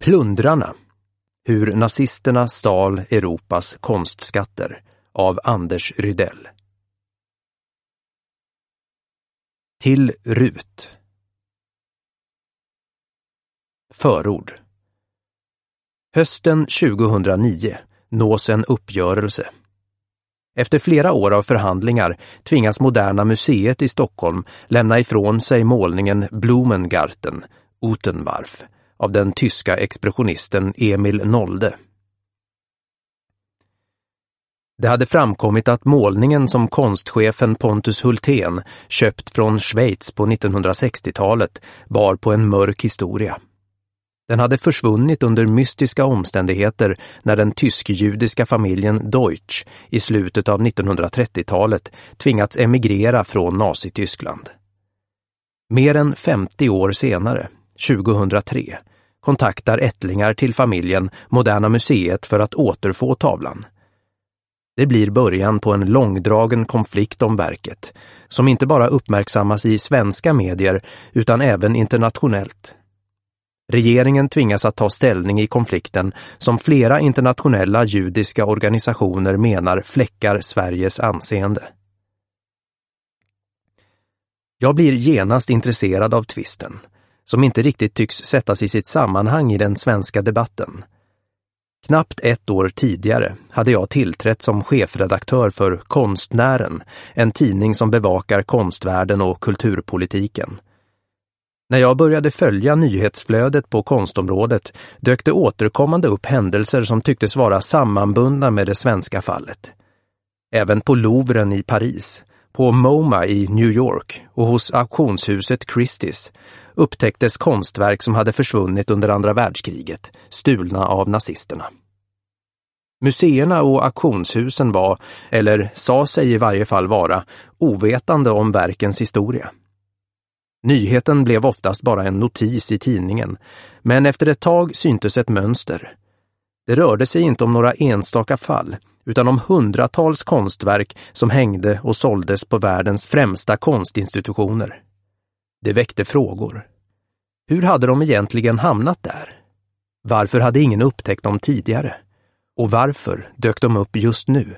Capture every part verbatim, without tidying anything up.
Plundrarna. Hur nazisterna stal Europas konstskatter av Anders Rydell. Till Rut. Förord. Hösten tjugohundranio nås en uppgörelse. Efter flera år av förhandlingar tvingas Moderna museet i Stockholm lämna ifrån sig målningen Blumengarten, Utenwarf, av den tyska expressionisten Emil Nolde. Det hade framkommit att målningen som konstchefen Pontus Hultén köpt från Schweiz på nittonhundrasextiotalet bar på en mörk historia. Den hade försvunnit under mystiska omständigheter när den tysk-judiska familjen Deutsch i slutet av nittonhundratrettiotalet tvingats emigrera från Nazityskland. Mer än femtio år senare, tjugohundratre, kontaktar ättlingar till familjen Moderna museet för att återfå tavlan. Det blir början på en långdragen konflikt om verket, som inte bara uppmärksammas i svenska medier utan även internationellt. Regeringen tvingas att ta ställning i konflikten som flera internationella judiska organisationer menar fläckar Sveriges anseende. Jag blir genast intresserad av tvisten, som inte riktigt tycks sättas i sitt sammanhang i den svenska debatten. Knappt ett år tidigare hade jag tillträtt som chefredaktör för Konstnären, en tidning som bevakar konstvärlden och kulturpolitiken. När jag började följa nyhetsflödet på konstområdet dök det återkommande upp händelser som tycktes vara sammanbundna med det svenska fallet. Även på Louvren i Paris, på MoMA i New York och hos auktionshuset Christie's upptäcktes konstverk som hade försvunnit under andra världskriget, stulna av nazisterna. Museerna och auktionshusen var, eller sa sig i varje fall vara, ovetande om verkens historia. Nyheten blev oftast bara en notis i tidningen, men efter ett tag syntes ett mönster. Det rörde sig inte om några enstaka fall, utan om hundratals konstverk som hängde och såldes på världens främsta konstinstitutioner. Det väckte frågor. Hur hade de egentligen hamnat där? Varför hade ingen upptäckt dem tidigare? Och varför dök de upp just nu?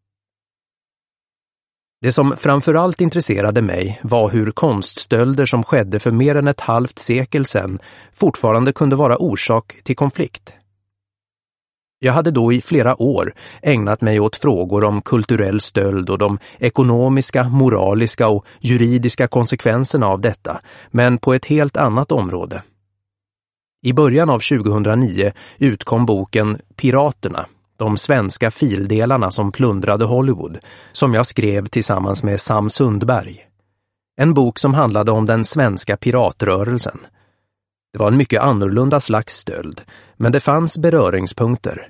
Det som framförallt intresserade mig var hur konststölder som skedde för mer än ett halvt sekel sedan fortfarande kunde vara orsak till konflikt. Jag hade då i flera år ägnat mig åt frågor om kulturell stöld och de ekonomiska, moraliska och juridiska konsekvenserna av detta, men på ett helt annat område. I början av tjugohundranio utkom boken Piraterna, de svenska fildelarna som plundrade Hollywood, som jag skrev tillsammans med Sam Sundberg. En bok som handlade om den svenska piratrörelsen. Det var en mycket annorlunda slags stöld, men det fanns beröringspunkter.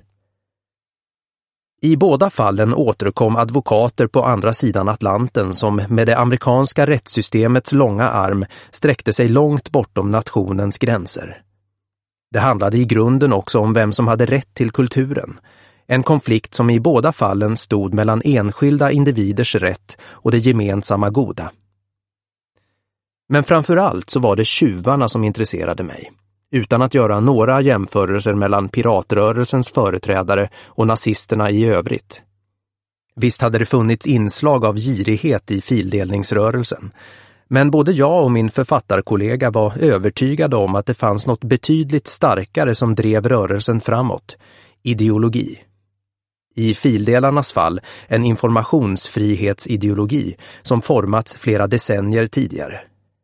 I båda fallen återkom advokater på andra sidan Atlanten som med det amerikanska rättssystemets långa arm sträckte sig långt bortom nationens gränser. Det handlade i grunden också om vem som hade rätt till kulturen. En konflikt som i båda fallen stod mellan enskilda individers rätt och det gemensamma goda. Men framförallt så var det tjuvarna som intresserade mig, utan att göra några jämförelser mellan piratrörelsens företrädare och nazisterna i övrigt. Visst hade det funnits inslag av girighet i fildelningsrörelsen, men både jag och min författarkollega var övertygade om att det fanns något betydligt starkare som drev rörelsen framåt, ideologi. I fildelarnas fall en informationsfrihetsideologi som formats flera decennier tidigare.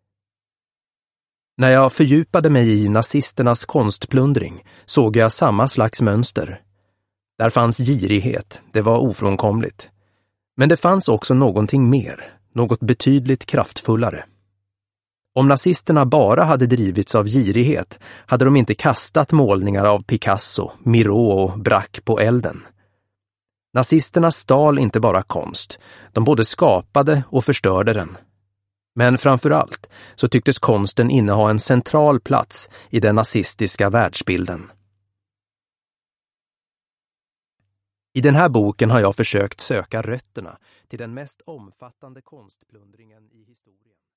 När jag fördjupade mig i nazisternas konstplundring såg jag samma slags mönster. Där fanns girighet, det var ofrånkomligt. Men det fanns också någonting mer, något betydligt kraftfullare. Om nazisterna bara hade drivits av girighet hade de inte kastat målningar av Picasso, Miro och Braque på elden. Nazisterna stal inte bara konst, de både skapade och förstörde den. Men framförallt så tycktes konsten inneha en central plats i den nazistiska världsbilden. I den här boken har jag försökt söka rötterna till den mest omfattande konstplundringen i historien.